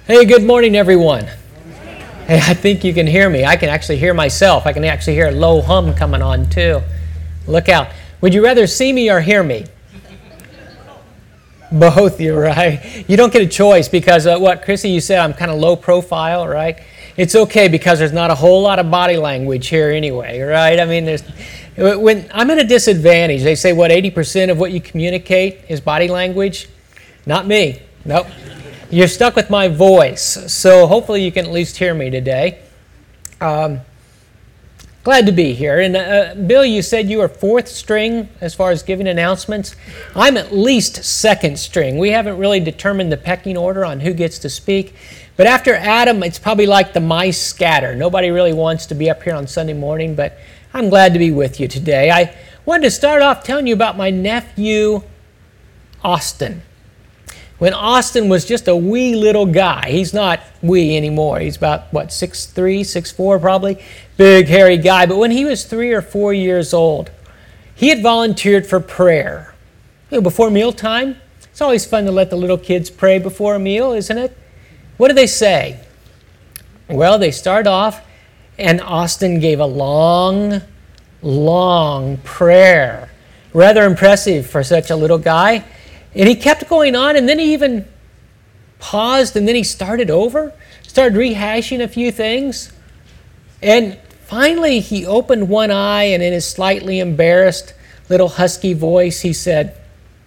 Hey, good morning, everyone. Hey, I think you can hear me. I can actually hear myself. I can actually hear a low hum coming on, too. Look out. Would you rather see me or hear me? Both, you're right. You don't get a choice because, Chrissy, you said I'm kind of low profile, right? It's okay because there's not a whole lot of body language here anyway, right? I mean, when I'm at a disadvantage, they say, 80% of what you communicate is body language? Not me. Nope. You're stuck with my voice, so hopefully you can at least hear me today. Glad to be here. And Bill, you said you were fourth string as far as giving announcements. I'm at least second string. We haven't really determined the pecking order on who gets to speak. But after Adam, it's probably like the mice scatter. Nobody really wants to be up here on Sunday morning, but I'm glad to be with you today. I wanted to start off telling you about my nephew, Austin. When Austin was just a wee little guy, he's not wee anymore. He's about, 6'3", 6'4", probably. Big, hairy guy. But when he was 3 or 4 years old, he had volunteered for prayer. Before mealtime, it's always fun to let the little kids pray before a meal, isn't it? What do they say? Well, they start off, and Austin gave a long, long prayer. Rather impressive for such a little guy. And he kept going on, and then he even paused, and then he started over, started rehashing a few things. And finally, he opened one eye, and in his slightly embarrassed little husky voice, he said,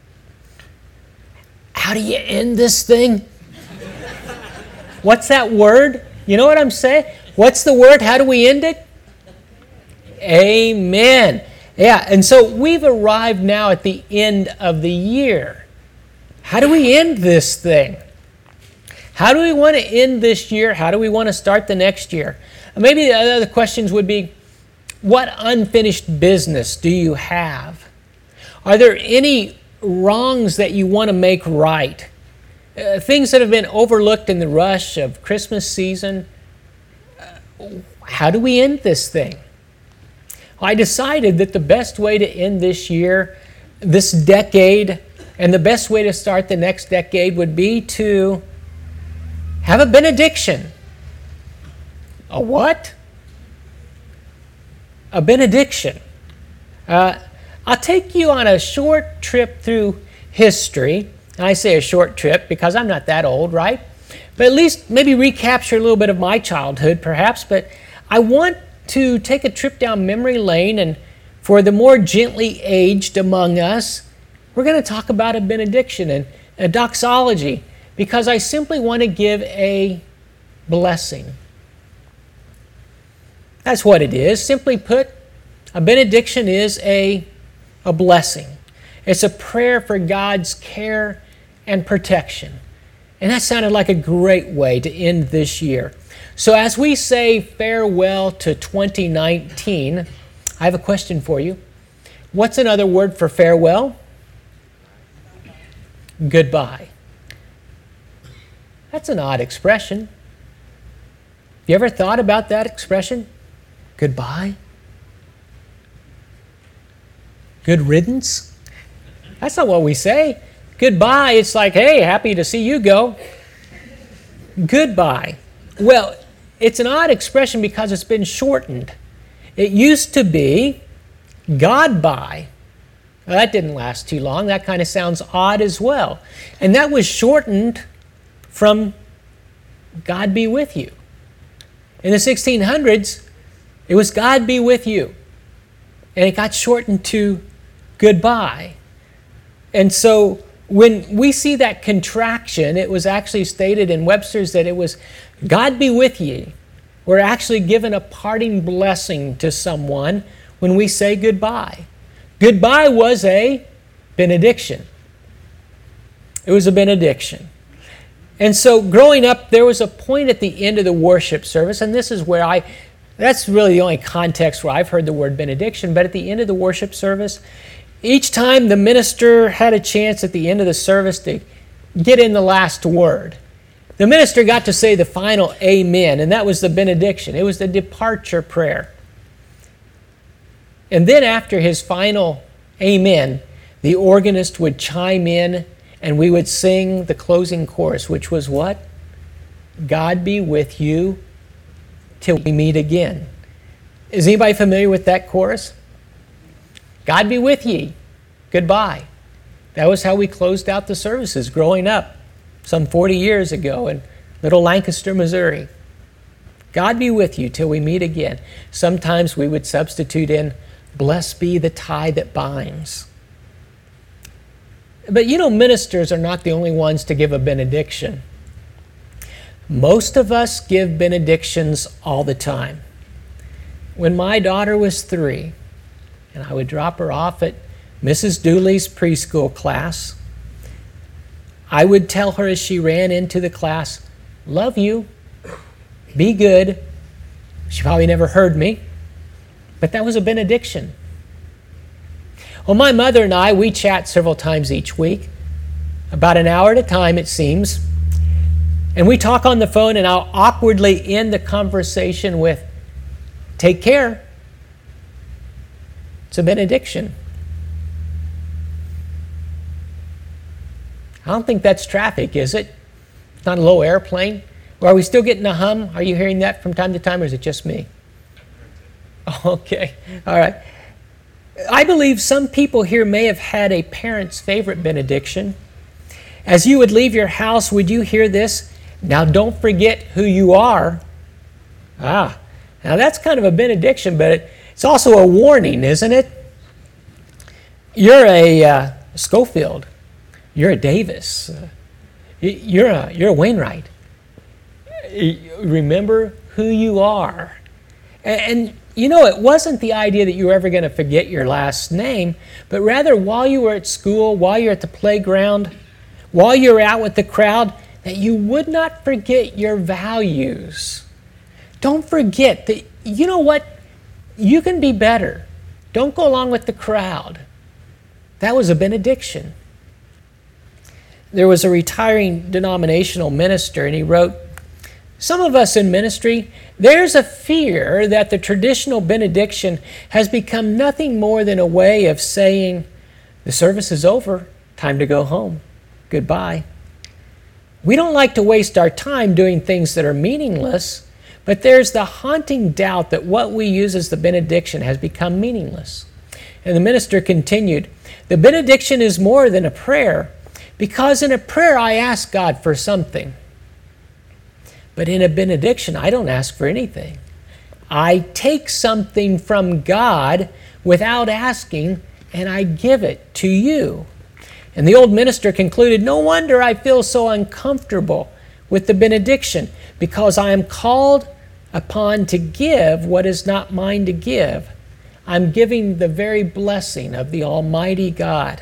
"How do you end this thing?" What's that word? You know what I'm saying? What's the word? How do we end it? Amen. Yeah, and so we've arrived now at the end of the year. How do we end this thing? How do we want to end this year? How do we want to start the next year? Maybe the other questions would be, what unfinished business do you have? Are there any wrongs that you want to make right? Things that have been overlooked in the rush of Christmas season? How do we end this thing? I decided that the best way to end this year, this decade, and the best way to start the next decade would be to have a benediction. A what? A benediction. I'll take you on a short trip through history. And I say a short trip because I'm not that old, right? But at least maybe recapture a little bit of my childhood, perhaps. But I want to take a trip down memory lane, and for the more gently aged among us, we're going to talk about a benediction and a doxology because I simply want to give a blessing. That's what it is. Simply put, a benediction is a blessing. It's a prayer for God's care and protection. And that sounded like a great way to end this year. So as we say farewell to 2019, I have a question for you. What's another word for farewell? Goodbye. That's an odd expression. Have you ever thought about that expression? Goodbye? Good riddance? That's not what we say. Goodbye, it's like, hey, happy to see you go. Goodbye. Well, it's an odd expression because it's been shortened. It used to be God-bye. Well, that didn't last too long. That kind of sounds odd as well. And that was shortened from God be with you. In the 1600s, it was God be with you. And it got shortened to goodbye. And so when we see that contraction, it was actually stated in Webster's that it was God be with ye. We're actually given a parting blessing to someone when we say goodbye. Goodbye was a benediction. It was a benediction. And so growing up, there was a point at the end of the worship service, and this is where that's really the only context where I've heard the word benediction, but at the end of the worship service, each time the minister had a chance at the end of the service to get in the last word. The minister got to say the final amen, and that was the benediction. It was the departure prayer. And then after his final amen, the organist would chime in and we would sing the closing chorus, which was what? God be with you till we meet again. Is anybody familiar with that chorus? God be with ye. Goodbye. That was how we closed out the services growing up some 40 years ago in little Lancaster, Missouri. God be with you till we meet again. Sometimes we would substitute in, blessed be the tie that binds. But ministers are not the only ones to give a benediction. Most of us give benedictions all the time. When my daughter was 3, and I would drop her off at Mrs. Dooley's preschool class, I would tell her as she ran into the class, love you, be good. She probably never heard me, but that was a benediction. Well, my mother and I, we chat several times each week, about an hour at a time it seems, and we talk on the phone, and I'll awkwardly end the conversation with, take care. It's a benediction. I don't think that's traffic, is it? It's not a low airplane. Well, are we still getting a hum? Are you hearing that from time to time, or is it just me? Okay, all right. I believe some people here may have had a parent's favorite benediction. As you would leave your house, would you hear this? Now don't forget who you are. Now that's kind of a benediction, but it's also a warning, isn't it? You're a Schofield. You're a Davis. You're a Wainwright. Remember who you are. And it wasn't the idea that you were ever going to forget your last name, but rather while you were at school, while you're at the playground, while you're out with the crowd, that you would not forget your values. Don't forget that, you know what? You can be better. Don't go along with the crowd. That was a benediction. There was a retiring denominational minister, and he wrote, some of us in ministry, there's a fear that the traditional benediction has become nothing more than a way of saying, the service is over, time to go home, goodbye. We don't like to waste our time doing things that are meaningless, but there's the haunting doubt that what we use as the benediction has become meaningless. And the minister continued, the benediction is more than a prayer, because in a prayer I ask God for something. But in a benediction, I don't ask for anything. I take something from God without asking, and I give it to you. And the old minister concluded, no wonder I feel so uncomfortable with the benediction, because I am called upon to give what is not mine to give. I'm giving the very blessing of the Almighty God.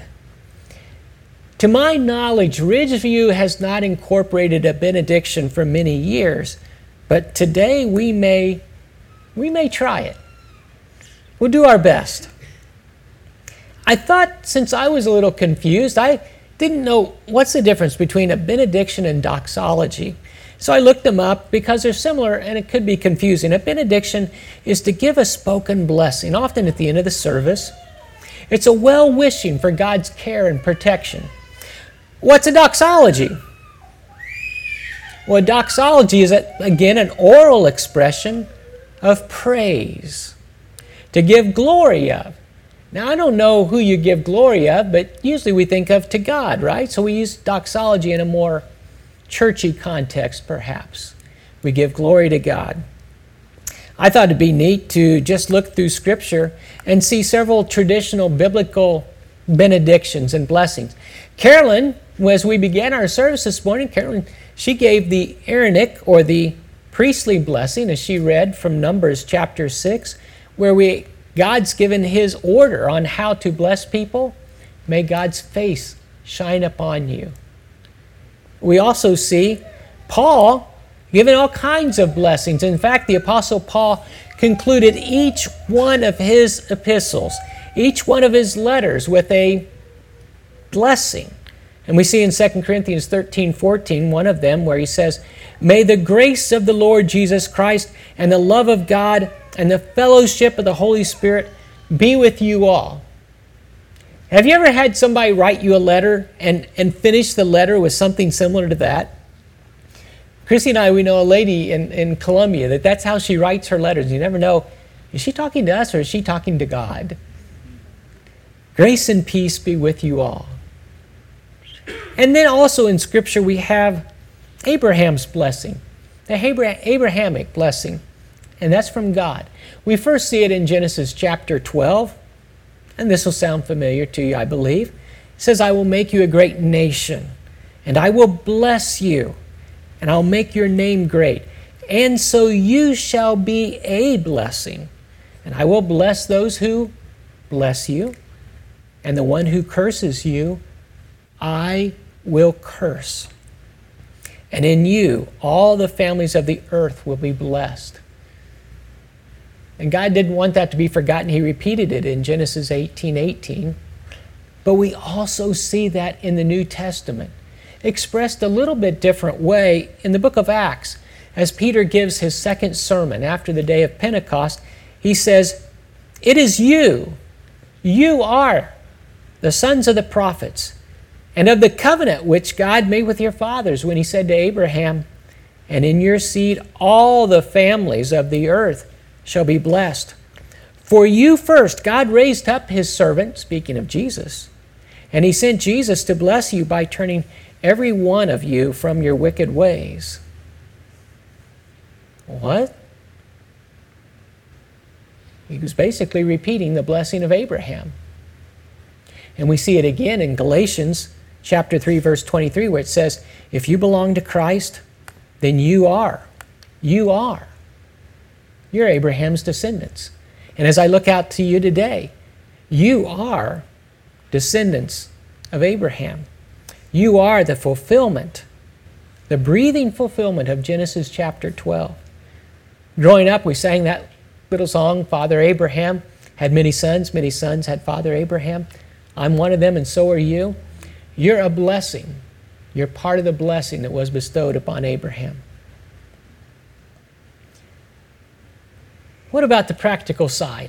To my knowledge, Ridgeview has not incorporated a benediction for many years, but today we may try it. We'll do our best. I thought, since I was a little confused, I didn't know what's the difference between a benediction and doxology. So I looked them up because they're similar and it could be confusing. A benediction is to give a spoken blessing, often at the end of the service. It's a well-wishing for God's care and protection. What's a doxology? Well, a doxology is, again, an oral expression of praise, to give glory of. Now, I don't know who you give glory of, but usually we think of to God, right? So we use doxology in a more churchy context, perhaps. We give glory to God. I thought it'd be neat to just look through Scripture and see several traditional biblical benedictions and blessings. Carolyn, as we began our service this morning, she gave the Aaronic, or the priestly blessing, as she read from Numbers chapter 6, where God's given His order on how to bless people. May God's face shine upon you. We also see Paul giving all kinds of blessings. In fact, the Apostle Paul concluded each one of his epistles, each one of his letters, with a blessing. And we see in 2 Corinthians 13:14, one of them, where he says, may the grace of the Lord Jesus Christ and the love of God and the fellowship of the Holy Spirit be with you all. Have you ever had somebody write you a letter and finish the letter with something similar to that? Chrissy and I, we know a lady in Colombia that's how she writes her letters. You never know, is she talking to us or is she talking to God? Grace and peace be with you all. And then also in Scripture we have Abraham's blessing, the Abrahamic blessing, and that's from God. We first see it in Genesis chapter 12, and this will sound familiar to you, I believe. It says, I will make you a great nation, and I will bless you, and I'll make your name great, and so you shall be a blessing. And I will bless those who bless you, and the one who curses you, I will curse. And in you, all the families of the earth will be blessed. And God didn't want that to be forgotten. He repeated it in Genesis 18:18. But we also see that in the New Testament, expressed a little bit different way in the book of Acts. As Peter gives his second sermon after the day of Pentecost, he says, it is you are the sons of the prophets, and of the covenant which God made with your fathers when he said to Abraham, and in your seed all the families of the earth shall be blessed. For you first, God raised up his servant, speaking of Jesus, and he sent Jesus to bless you by turning every one of you from your wicked ways. What? He was basically repeating the blessing of Abraham. And we see it again in Galatians chapter 3, verse 23, where it says, if you belong to Christ, then you are. You're Abraham's descendants. And as I look out to you today, you are descendants of Abraham. You are the fulfillment, the breathing fulfillment of Genesis chapter 12. Growing up, we sang that little song, Father Abraham had many sons had Father Abraham. I'm one of them, and so are you. You're a blessing. You're part of the blessing that was bestowed upon Abraham. What about the practical side?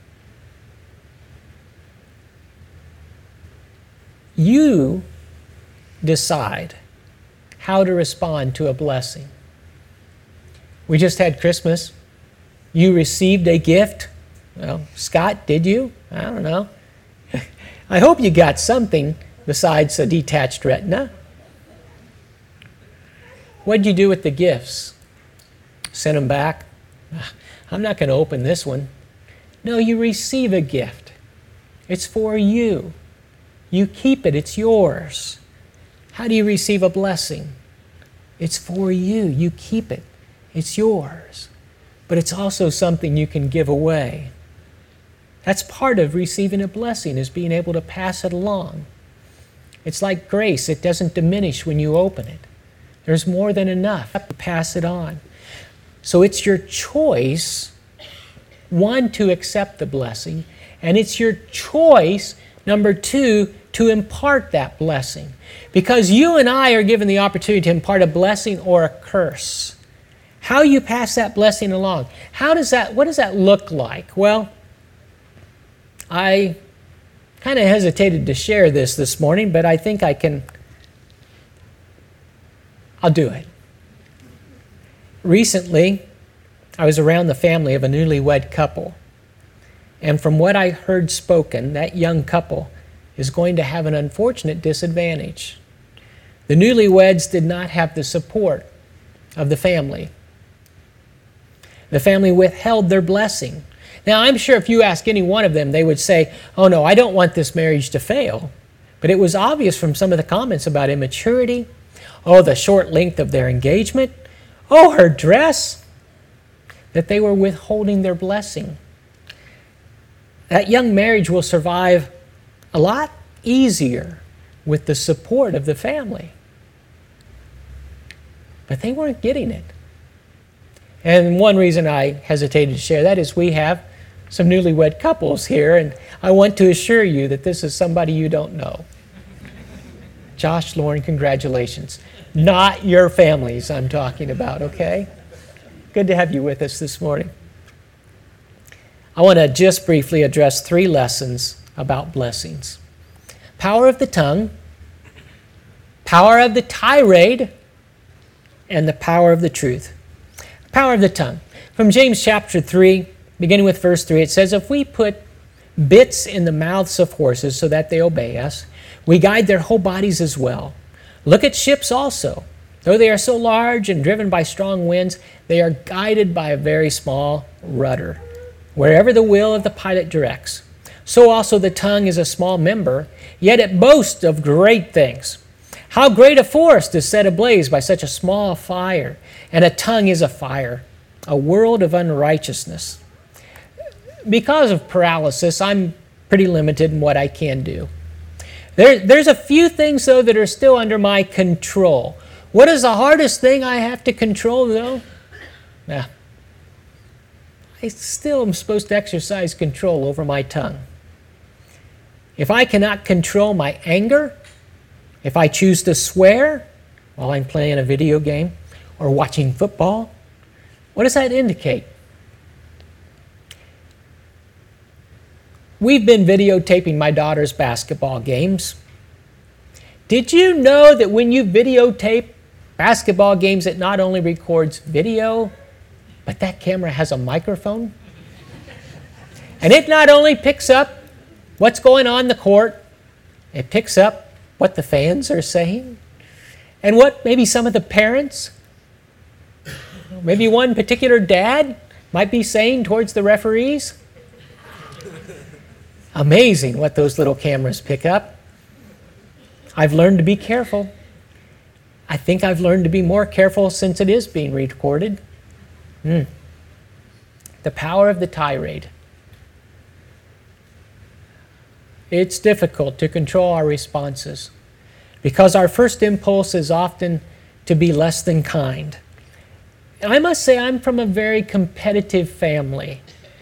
You decide how to respond to a blessing. We just had Christmas. You received a gift. Well, Scott, did you? I don't know. I hope you got something besides a detached retina. What did you do with the gifts? Send them back? I'm not going to open this one. No, you receive a gift. It's for you. You keep it. It's yours. How do you receive a blessing? It's for you. You keep it. It's yours. But it's also something you can give away. That's part of receiving a blessing, is being able to pass it along. It's like grace. It doesn't diminish when you open it. There's more than enough to pass it on. So it's your choice, one, to accept the blessing, and it's your choice, number two, to impart that blessing. Because you and I are given the opportunity to impart a blessing or a curse. How you pass that blessing along. What does that look like? Well, I kind of hesitated to share this morning, but I think I'll do it. Recently, I was around the family of a newlywed couple. And from what I heard spoken, that young couple is going to have an unfortunate disadvantage. The newlyweds did not have the support of the family. The family withheld their blessing. Now, I'm sure if you ask any one of them, they would say, oh no, I don't want this marriage to fail. But it was obvious from some of the comments about immaturity, the short length of their engagement, her dress, that they were withholding their blessing. That young marriage will survive a lot easier with the support of the family. But they weren't getting it. And one reason I hesitated to share that is we have some newlywed couples here, and I want to assure you that this is somebody you don't know. Josh, Lauren, congratulations. Not your families I'm talking about, okay? Good to have you with us this morning. I want to just briefly address 3 lessons about blessings. Power of the tongue, power of the tirade, and the power of the truth. Power of the tongue. From James chapter 3, beginning with verse 3, it says, if we put bits in the mouths of horses so that they obey us, we guide their whole bodies as well. Look at ships also. Though they are so large and driven by strong winds, they are guided by a very small rudder, wherever the will of the pilot directs. So also the tongue is a small member, yet it boasts of great things. How great a forest is set ablaze by such a small fire, and a tongue is a fire, a world of unrighteousness. Because of paralysis, I'm pretty limited in what I can do. There's a few things, though, that are still under my control. What is the hardest thing I have to control, though? I still am supposed to exercise control over my tongue. If I cannot control my anger, if I choose to swear while I'm playing a video game or watching football, what does that indicate? We've been videotaping my daughter's basketball games. Did you know that when you videotape basketball games, it not only records video, but that camera has a microphone? And it not only picks up what's going on in the court, it picks up what the fans are saying, and what maybe some of the parents, maybe one particular dad might be saying towards the referees. Amazing what those little cameras pick up. I've learned to be careful. I think I've learned to be more careful since it is being recorded. The power of the tirade. It's difficult to control our responses because our first impulse is often to be less than kind. And I must say I'm from a very competitive family.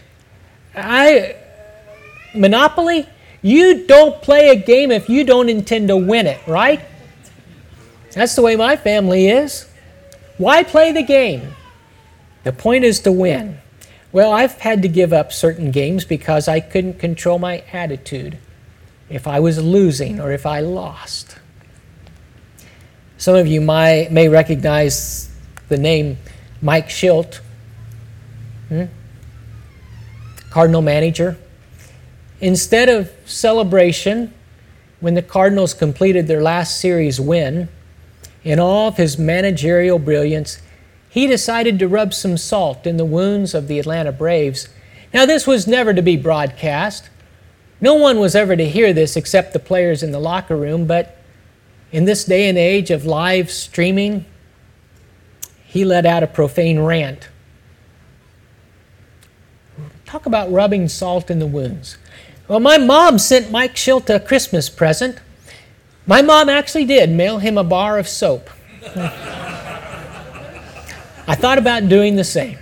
Monopoly, you don't play a game if you don't intend to win it, right? That's the way my family is. Why play the game? The point is to win. Well, I've had to give up certain games because I couldn't control my attitude if I was losing or if I lost. Some of you may recognize the name Mike Shildt, Cardinal manager. Instead of celebration, when the Cardinals completed their last series win, in all of his managerial brilliance, he decided to rub some salt in the wounds of the Atlanta Braves. Now, this was never to be broadcast. No one was ever to hear this except the players in the locker room, but in this day and age of live streaming, he let out a profane rant. Talk about rubbing salt in the wounds. Well, my mom sent Mike Shildt a Christmas present. My mom actually did mail him a bar of soap. I thought about doing the same.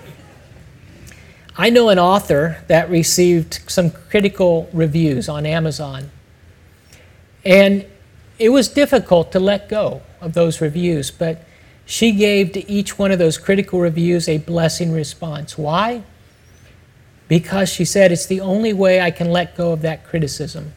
I know an author that received some critical reviews on Amazon. And it was difficult to let go of those reviews, but she gave to each one of those critical reviews a blessing response. Why? Because she said, it's the only way I can let go of that criticism.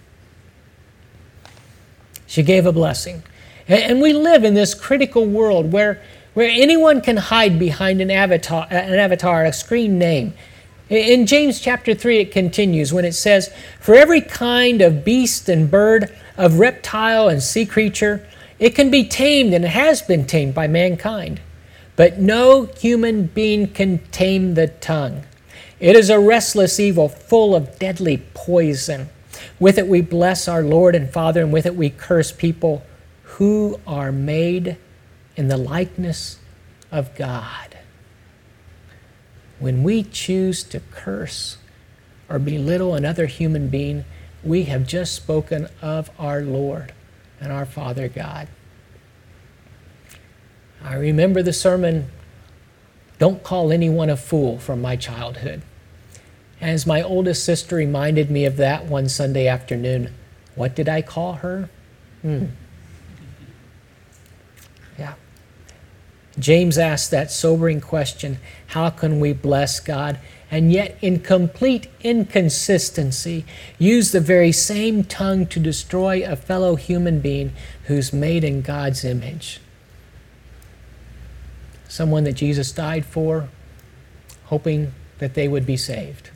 She gave a blessing. And we live in this critical world where anyone can hide behind an avatar, a screen name. In James chapter 3, it continues when it says, for every kind of beast and bird, of reptile and sea creature, it can be tamed and has been tamed by mankind. But no human being can tame the tongue. It is a restless evil full of deadly poison. With it we bless our Lord and Father, and with it we curse people who are made in the likeness of God. When we choose to curse or belittle another human being, we have just spoken of our Lord and our Father God. I remember the sermon, "Don't Call Anyone a Fool," from my childhood. As my oldest sister reminded me of that one Sunday afternoon, what did I call her? Yeah. James asked that sobering question, how can we bless God and yet in complete inconsistency use the very same tongue to destroy a fellow human being who's made in God's image? someone that Jesus died for, hoping that they would be saved.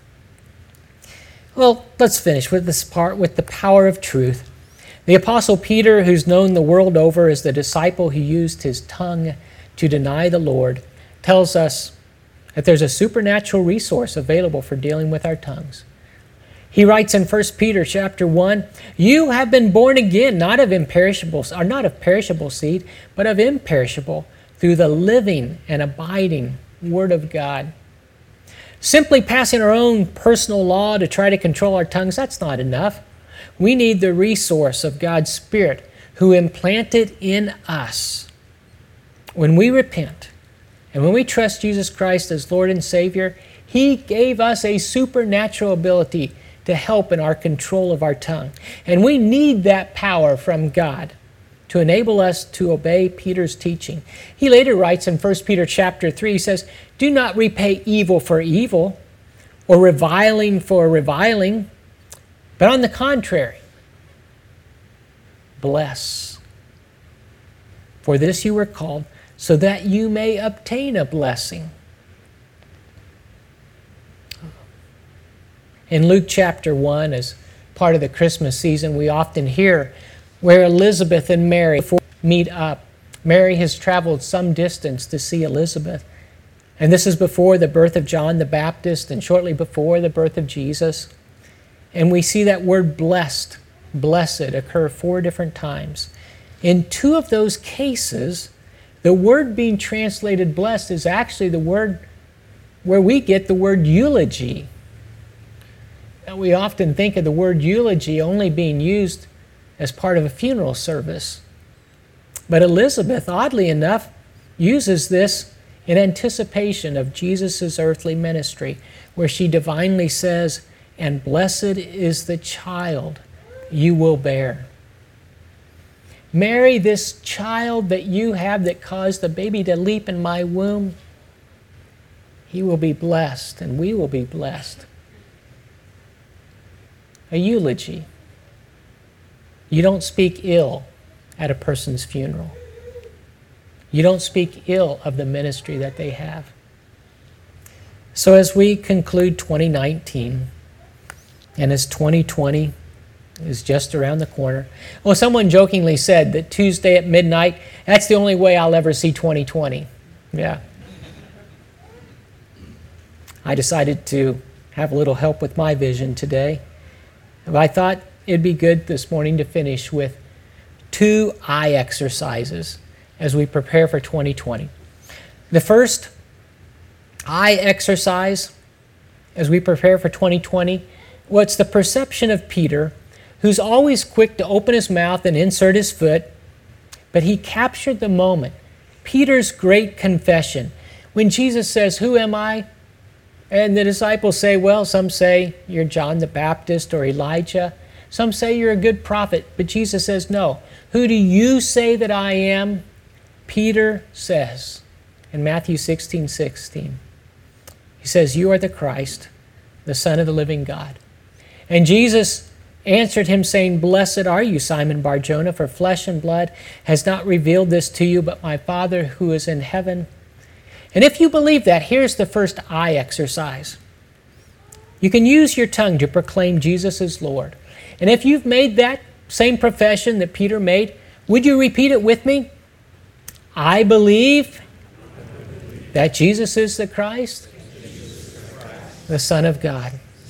Well, let's finish with this part with the power of truth. The Apostle Peter, who's known the world over as the disciple who used his tongue to deny the Lord, tells us that there's a supernatural resource available for dealing with our tongues. He writes in 1 Peter chapter 1, "You have been born again, not of perishable seed, but of imperishable, through the living and abiding Word of God." Simply passing our own personal law to try to control our tongues, that's not enough. We need the resource of God's Spirit who implanted in us. When we repent and when we trust Jesus Christ as Lord and Savior, He gave us a supernatural ability to help in our control of our tongue. And we need that power from God to enable us to obey Peter's teaching. He later writes in 1 Peter chapter 3, he says, "Do not repay evil for evil or reviling for reviling, but on the contrary, bless. For this you were called, so that you may obtain a blessing." In Luke chapter 1, as part of the Christmas season, we often hear where Elizabeth and Mary meet up. Mary has traveled some distance to see Elizabeth. And this is before the birth of John the Baptist and shortly before the birth of Jesus. And we see that word blessed, blessed, occur 4 different times. In 2 of those cases, the word being translated blessed is actually the word where we get the word eulogy. Now, we often think of the word eulogy only being used as part of a funeral service. But Elizabeth, oddly enough, uses this in anticipation of Jesus' earthly ministry, where she divinely says, "And blessed is the child you will bear." Mary, this child that you have that caused the baby to leap in my womb, he will be blessed and we will be blessed. A eulogy. You don't speak ill at a person's funeral. You don't speak ill of the ministry that they have. So as we conclude 2019, and as 2020 is just around the corner, well, someone jokingly said that Tuesday at midnight, that's the only way I'll ever see 2020. Yeah. I decided to have a little help with my vision today. I thought it'd be good this morning to finish with 2 eye exercises as we prepare for 2020. The first eye exercise as we prepare for 2020, well, it's the perception of Peter, who's always quick to open his mouth and insert his foot, but he captured the moment. Peter's great confession. When Jesus says, "Who am I?" And the disciples say, well, some say you're John the Baptist or Elijah. Some say you're a good prophet. But Jesus says, no. Who do you say that I am? Peter says in Matthew 16:16. He says, "You are the Christ, the Son of the living God." And Jesus answered him saying, "Blessed are you, Simon Bar-Jonah, for flesh and blood has not revealed this to you, but my Father who is in heaven." And if you believe that, here's the first eye exercise. You can use your tongue to proclaim Jesus as Lord. And if you've made that same profession that Peter made, would you repeat it with me? I believe that Jesus is the Christ, the Son of God.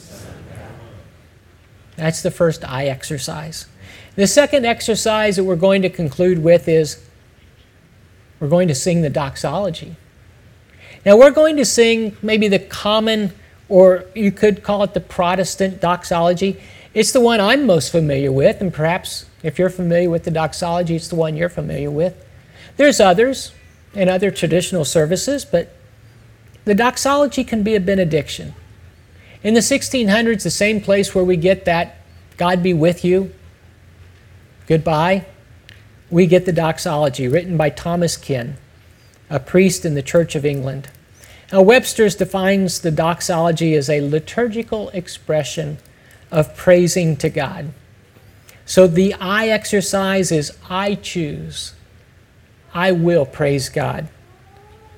That's the first eye exercise. The second exercise that we're going to conclude with is we're going to sing the doxology. Now we're going to sing maybe the common, or you could call it the Protestant doxology. It's the one I'm most familiar with, and perhaps if you're familiar with the doxology, it's the one you're familiar with. There's others in other traditional services, but the doxology can be a benediction. In the 1600s, the same place where we get that "God be with you, goodbye," we get the doxology written by Thomas Kin, a priest in the Church of England. Now, Webster's defines the doxology as a liturgical expression of praising to God. So the I exercise is I choose. I will praise God.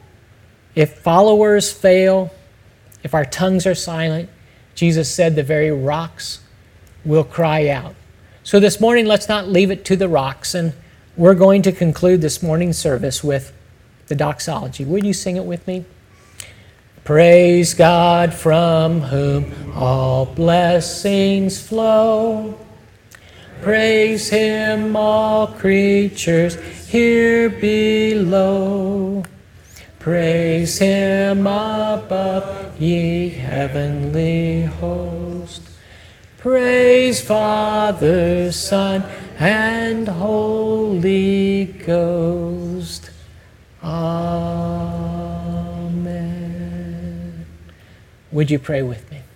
If followers fail, if our tongues are silent, Jesus said the very rocks will cry out. So this morning, let's not leave it to the rocks, and we're going to conclude this morning's service with the doxology. Would you sing it with me? Praise God from whom all blessings flow. Praise Him, all creatures here below. Praise Him above, ye heavenly host. Praise Father, Son, and Holy Ghost. Amen. Would you pray with me?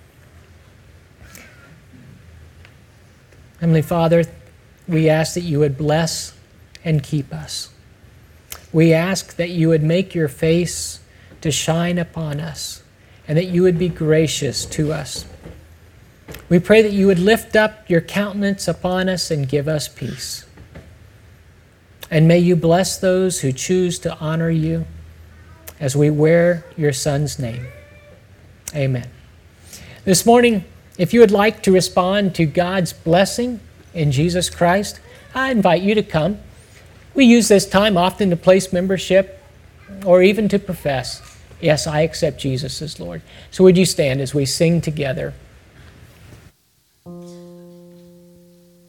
Heavenly Father, we ask that you would bless and keep us. We ask that you would make your face to shine upon us and that you would be gracious to us. We pray that you would lift up your countenance upon us and give us peace. And may you bless those who choose to honor you as we wear your Son's name. Amen. This morning, if you would like to respond to God's blessing in Jesus Christ, I invite you to come. We use this time often to place membership or even to profess, yes, I accept Jesus as Lord. So would you stand as we sing together?